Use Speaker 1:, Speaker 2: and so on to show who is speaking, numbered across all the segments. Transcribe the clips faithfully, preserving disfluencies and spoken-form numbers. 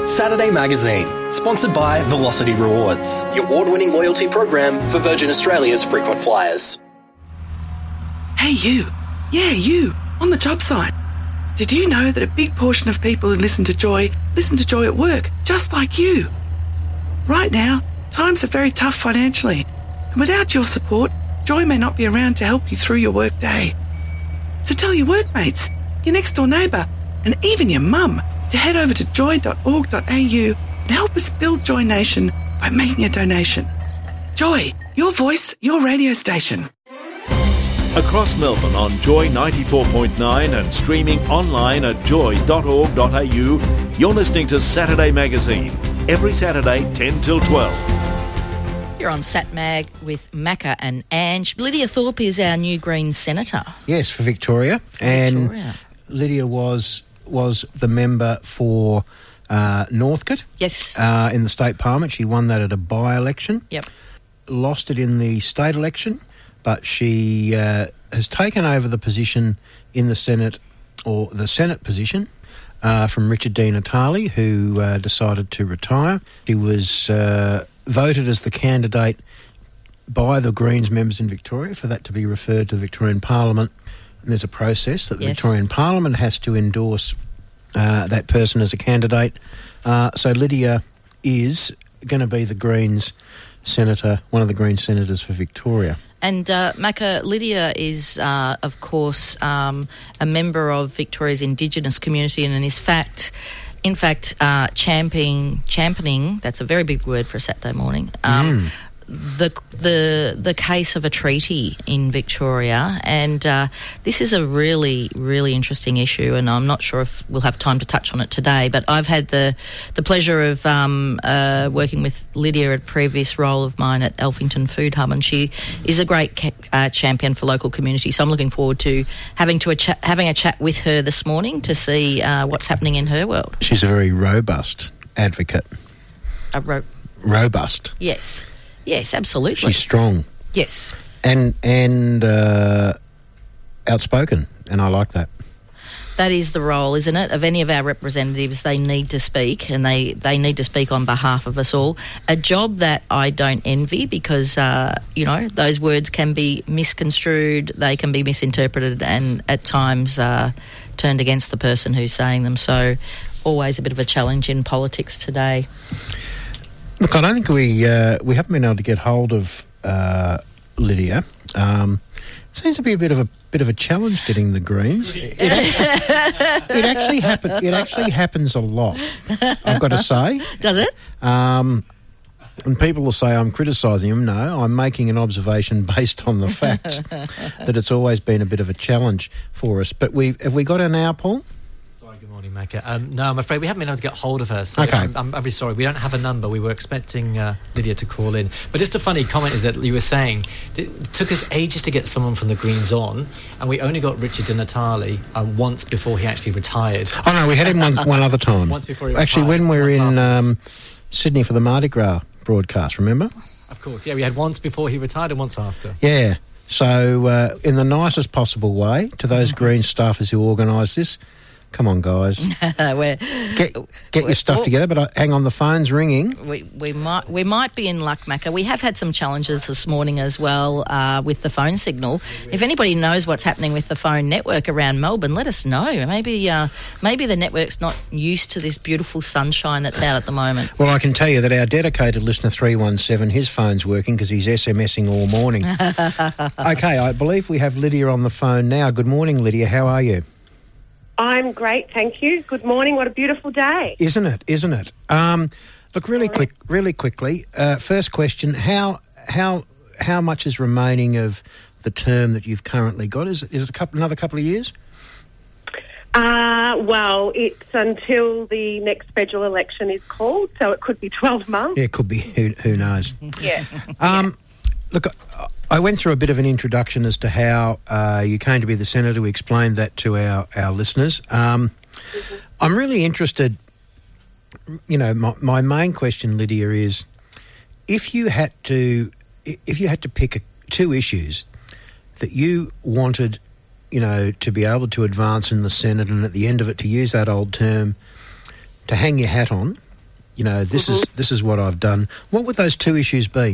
Speaker 1: Saturday Magazine, sponsored by Velocity Rewards, the award-winning loyalty program for Virgin Australia's frequent flyers.
Speaker 2: Hey you, yeah you, on the job site. Did you know that a big portion of people who listen to Joy listen to Joy at work, just like you? Right now, times are very tough financially, and without your support, Joy may not be around to help you through your work day. So tell your workmates, your next door neighbour, and even your mum to head over to joy dot org dot a u and help us build Joy Nation by making a donation. Joy, your voice, your radio station.
Speaker 3: Across Melbourne on Joy ninety-four point nine and streaming online at joy dot org dot a u, you're listening to Saturday Magazine, every Saturday ten till twelve.
Speaker 4: You're on Sat Mag with Macca and Ange. Lydia Thorpe is our new Green Senator.
Speaker 5: Yes, for Victoria. And
Speaker 4: Victoria.
Speaker 5: Lydia was was the member for uh, Northcote.
Speaker 4: Yes.
Speaker 5: Uh, in the state parliament. She won that at a by-election.
Speaker 4: Yep.
Speaker 5: Lost it in the state election, but she uh, has taken over the position in the Senate, or the Senate position, uh, from Richard Di Natale, who uh, decided to retire. She was Uh, voted as the candidate by the Greens members in Victoria for that to be referred to the Victorian Parliament. And there's a process that the
Speaker 4: Yes.
Speaker 5: Victorian Parliament has to endorse uh, that person as a candidate. Uh, so Lydia is going to be the Greens senator, one of the Greens senators for Victoria.
Speaker 4: And uh, Macca, Lydia is, uh, of course, um, a member of Victoria's Indigenous community and is fact... In fact, uh, championing, championing, that's a very big word for a Saturday morning, um,
Speaker 5: Mm.
Speaker 4: the the the case of a treaty in Victoria. And uh, this is a really, really interesting issue, and I'm not sure if we'll have time to touch on it today, but I've had the, the pleasure of um, uh, working with Lydia at a previous role of mine at Elphington Food Hub, and she is a great ca- uh, champion for local community. So I'm looking forward to having to a cha- having a chat with her this morning to see uh, what's happening in her world.
Speaker 5: She's a very robust advocate.
Speaker 4: A ro-
Speaker 5: Robust.
Speaker 4: yes. Yes, absolutely.
Speaker 5: She's strong.
Speaker 4: Yes.
Speaker 5: And, and uh, outspoken, and I like that.
Speaker 4: That is the role, isn't it, of any of our representatives. They need to speak, and they, they need to speak on behalf of us all. A job that I don't envy because, uh, you know, those words can be misconstrued, they can be misinterpreted, and at times uh, turned against the person who's saying them. So always a bit of a challenge in politics today.
Speaker 5: Look, I don't think we uh, we haven't been able to get hold of uh, Lydia. Um, seems to be a bit of a bit of a challenge getting the Greens. It, it, it actually happen. It actually happens a lot. I've got to say.
Speaker 4: Does it?
Speaker 5: Um, and people will say I'm criticising them. No, I'm making an observation based on the fact that it's always been a bit of a challenge for us. But we have we got her now, Paul?
Speaker 6: Good morning, Macca. Um, no, I'm afraid we haven't been able to get hold of her. So
Speaker 5: Okay.
Speaker 6: I'm, I'm, I'm very sorry. We don't have a number. We were expecting uh, Lydia to call in. But just a funny comment is that you were saying it took us ages to get someone from the Greens on, and we only got Richard Di Natale uh, once before he actually retired.
Speaker 5: Oh no, we had him one, one other time.
Speaker 6: Once before he
Speaker 5: Actually,
Speaker 6: retired,
Speaker 5: when we were
Speaker 6: once
Speaker 5: in
Speaker 6: afterwards.
Speaker 5: um, Sydney for the Mardi Gras broadcast, remember?
Speaker 6: Of course, yeah. We had once before he retired and once after.
Speaker 5: Yeah. So, uh, in the nicest possible way, to those Green staffers who organised this, come on, guys,
Speaker 4: We're,
Speaker 5: get get your stuff
Speaker 4: well-
Speaker 5: together. But I, hang on, the phone's ringing.
Speaker 4: We we might we might be in luck, Macca. We have had some challenges this morning as well uh, with the phone signal. If anybody knows what's happening with the phone network around Melbourne, let us know. Maybe uh, maybe the network's not used to this beautiful sunshine that's out at the moment.
Speaker 5: Well, I can tell you that our dedicated listener three one seven, his phone's working because he's SMSing all morning. Okay, I believe we have Lydia on the phone now. Good morning, Lydia. How are you?
Speaker 7: I'm great, thank you. Good morning. What a beautiful day.
Speaker 5: Isn't it? Isn't it? Um, look, really quick, really quickly. Uh, first question: How how how much is remaining of the term that you've currently got? Is it is it a couple another couple of years?
Speaker 7: Uh, well, it's until the next federal election is called, so it could be twelve months.
Speaker 5: Yeah, it could be. Who who knows?
Speaker 7: Yeah.
Speaker 5: Um, look, I- I went through a bit of an introduction as to how uh, you came to be the senator. We explained that to our, our listeners. Um, mm-hmm. I'm really interested, you know, my, my main question, Lydia, is if you had to, if you had to pick a, two issues that you wanted, you know, to be able to advance in the Senate and at the end of it to use that old term to hang your hat on, you know, this
Speaker 7: Mm-hmm.
Speaker 5: is this is what I've done. What would those two issues be?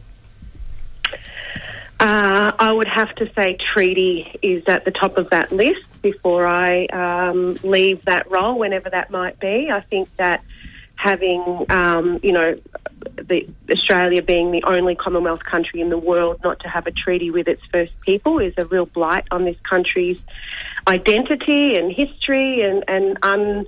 Speaker 7: Uh, I would have to say treaty is at the top of that list before I um, leave that role, whenever that might be. I think that having, um, you know, the, Australia being the only Commonwealth country in the world not to have a treaty with its First People is a real blight on this country's identity and history and, and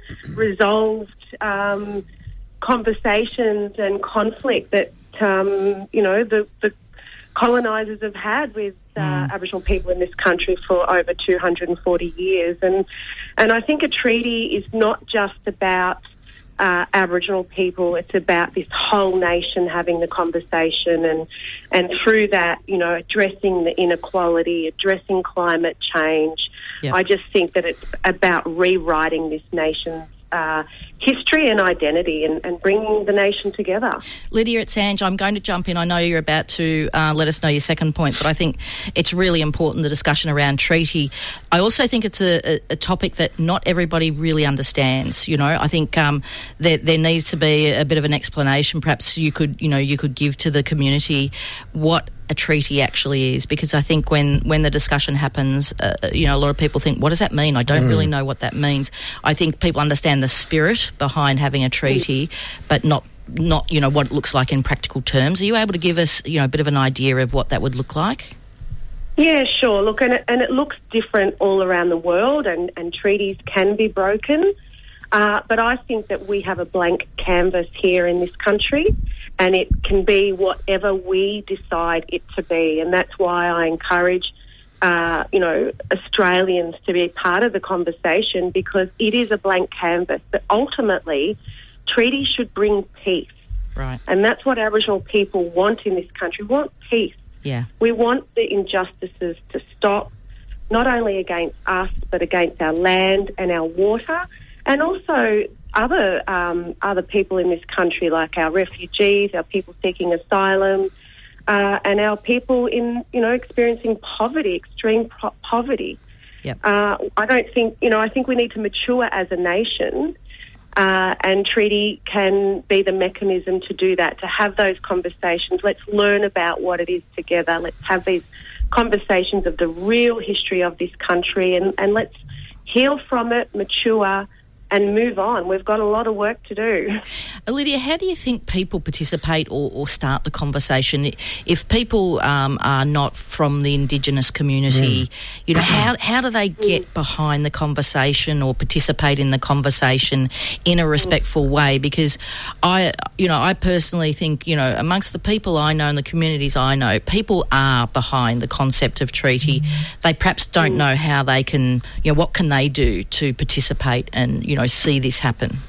Speaker 7: unresolved um, conversations and conflict that, um, you know, the, the colonisers have had with uh, mm. Aboriginal people in this country for over two hundred forty years. And, and I think a treaty is not just about Uh, Aboriginal people. It's about this whole nation having the conversation and and through that, you know, addressing the inequality, addressing climate change.
Speaker 4: Yep.
Speaker 7: I just think that it's about rewriting this nation's uh, history and identity and, and bringing the nation together.
Speaker 4: Lydia, it's Ange. I'm going to jump in. I know you're about to uh, let us know your second point, but I think it's really important, the discussion around treaty. I also think it's a, a, a topic that not everybody really understands. You know, I think um, there, there needs to be a bit of an explanation. Perhaps you could, you know, you could give to the community what a treaty actually is, because I think when, when the discussion happens, uh, you know, a lot of people think, what does that mean? I don't mm. really know what that means. I think people understand the spirit behind having a treaty, but not, not, you know, what it looks like in practical terms. Are you able to give us, you know, a bit of an idea of what that would look like?
Speaker 7: Yeah, sure. Look, and it, and it looks different all around the world, and, and treaties can be broken. Uh, but I think that we have a blank canvas here in this country, and it can be whatever we decide it to be. And that's why I encourage, uh, you know, Australians to be part of the conversation, because it is a blank canvas. But ultimately, treaties should bring peace.
Speaker 4: Right.
Speaker 7: And that's what Aboriginal people want in this country. We want peace.
Speaker 4: Yeah.
Speaker 7: We want the injustices to stop, not only against us, but against our land and our water, and also other um, other people in this country, like our refugees, our people seeking asylum, uh, and our people in, you know, experiencing poverty, extreme po- poverty.
Speaker 4: Yep.
Speaker 7: Uh, I don't think, you know, I think we need to mature as a nation, uh, and treaty can be the mechanism to do that, to have those conversations. Let's learn about what it is together. Let's have these conversations of the real history of this country, and, and let's heal from it, mature, and move on. We've got a lot of work to do.
Speaker 4: Lydia, how do you think people participate or, or start the conversation? If people um, are not from the Indigenous community, mm. you know, how how do they get behind the conversation or participate in the conversation in a respectful way? Because I, you know, I personally think, you know, amongst the people I know and the communities I know, people are behind the concept of treaty. Mm. They perhaps don't mm. know how they can, you know, what can they do to participate and, you know, see this happen?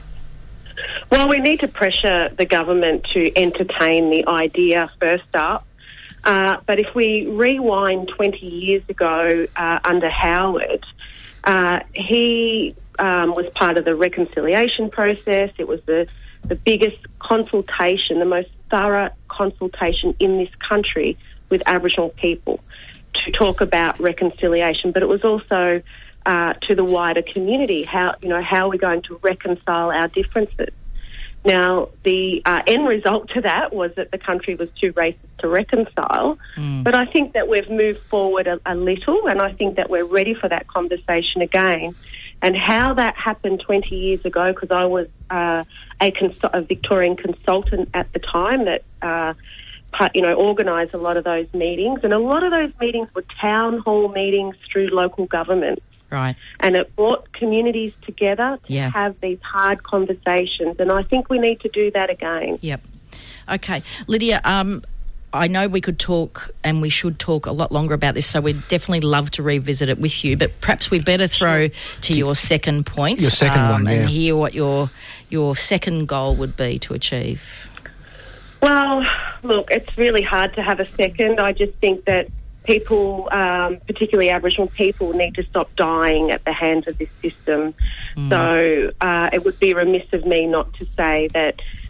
Speaker 7: Well, we need to pressure the government to entertain the idea first up. Uh, but if we rewind twenty years ago uh, under Howard, uh, he um, was part of the reconciliation process. It was the, the biggest consultation, the most thorough consultation in this country with Aboriginal people to talk about reconciliation. But it was also Uh, to the wider community, how, you know, how are we going to reconcile our differences? Now, the uh, end result to that was that the country was too racist to reconcile, mm. but I think that we've moved forward a, a little, and I think that we're ready for that conversation again. And how that happened twenty years ago, because I was uh, a, cons- a Victorian consultant at the time that, uh, you know, organised a lot of those meetings, and a lot of those meetings were town hall meetings through local government.
Speaker 4: Right.
Speaker 7: And it brought communities together to
Speaker 4: yeah.
Speaker 7: have these hard conversations. And I think we need to do that again.
Speaker 4: Yep. Okay. Lydia, um, I know we could talk and we should talk a lot longer about this, so we'd definitely love to revisit it with you. But perhaps we better throw to your second point.
Speaker 5: Your second
Speaker 4: um,
Speaker 5: one, yeah.
Speaker 4: And hear what your, your second goal would be to achieve.
Speaker 7: Well, look, it's really hard to have a second. I just think that people, um, particularly Aboriginal people, need to stop dying at the hands of this system. Mm. So uh, it would be remiss of me not to say that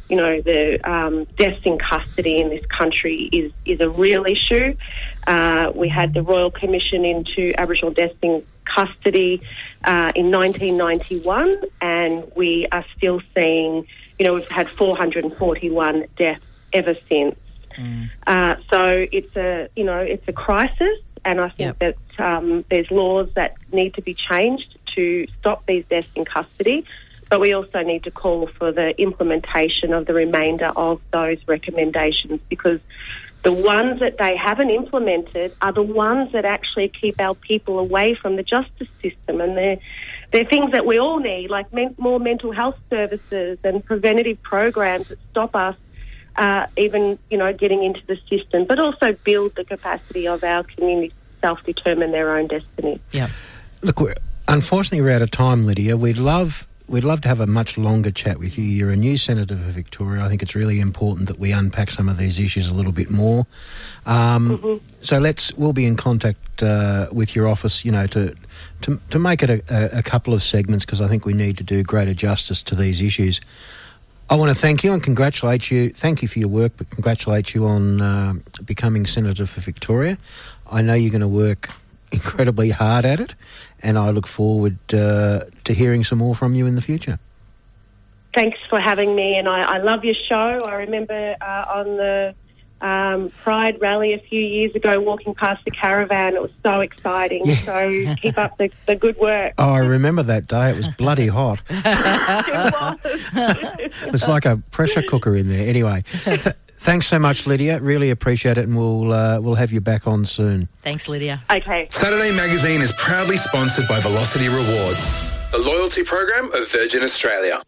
Speaker 7: you know, the um, deaths in custody in this country is, is a real issue. Uh, we had the Royal Commission into Aboriginal deaths in custody uh, in nineteen ninety-one, and we are still seeing, you know, we've had four hundred forty-one deaths ever since. Mm. Uh, so it's a, you know, it's a crisis, and I think yep. that um, there's laws that need to be changed to stop these deaths in custody, but we also need to call for the implementation of the remainder of those recommendations, because the ones that they haven't implemented are the ones that actually keep our people away from the justice system, and they're, they're things that we all need, like men- more mental health services and preventative programs that stop us uh, even, you know, getting into the system, but also build the capacity of our community to self-determine their own destiny.
Speaker 5: Yeah. Look, we're, unfortunately we're out of time, Lydia. We'd love... We'd love to have a much longer chat with you. You're a new Senator for Victoria. I think it's really important that we unpack some of these issues a little bit more. Um, mm-hmm. So let's we'll be in contact uh, with your office, you know, to to, to make it a, a couple of segments, because I think we need to do greater justice to these issues. I want to thank you and congratulate you. Thank you for your work, but congratulate you on uh, becoming Senator for Victoria. I know you're going to work incredibly hard at it, and I look forward uh, to hearing some more from you in the future.
Speaker 7: Thanks for having me, and I, I love your show. I remember uh, on the um, Pride rally a few years ago walking past the caravan. It was so exciting. Yeah. So keep up the, the good work.
Speaker 5: Oh, I remember that day. It was bloody hot.
Speaker 7: It was.
Speaker 5: It was like a pressure cooker in there. Anyway, th- thanks so much, Lydia. Really appreciate it, and we'll uh, we'll have you back on soon.
Speaker 4: Thanks, Lydia.
Speaker 7: Okay.
Speaker 1: Saturday Magazine is proudly sponsored by Velocity Rewards, the loyalty program of Virgin Australia.